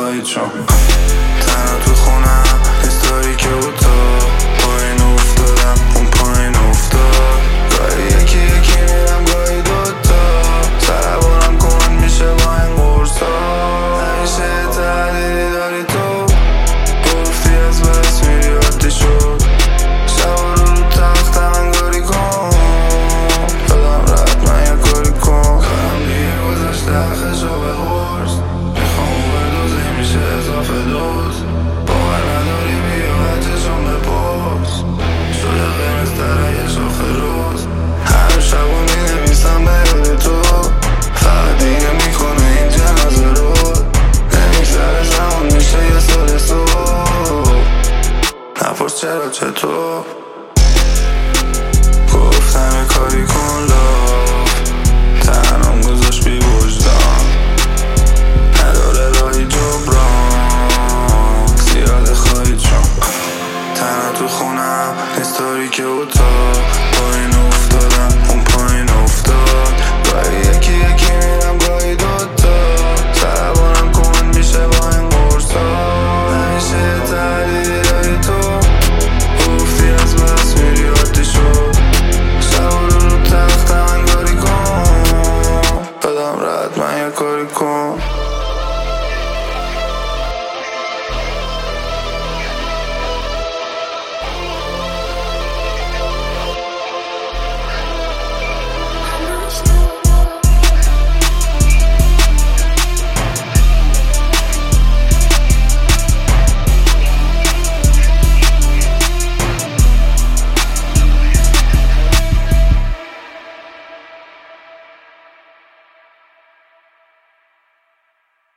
گاهی چون تنها تو خونم استوری که بود تو پایین افتادم اون پایین افتاد گاهی یکی یکی میرم گاهی دوتا سربارم کن میشه با این قرصا همیشه تحلیلی داری تو گفتی از بس میری عادی شد شبا رو تختم انگاری کن دادم رد من یه کاری کن کارم دیگه گذاشته حقشو به قرص میخوام بردوزی میشه اضافه دوز باور نداری بیا بچه‌شون بپرس شده قرمز تره شاخ روز هر شبو مینویسم به یاد تو فقط دیگه میکنه این جنازه رو نمیگذره زمان میشه یه سال صبح نپرس چرا چطور گفتم یه کاری کن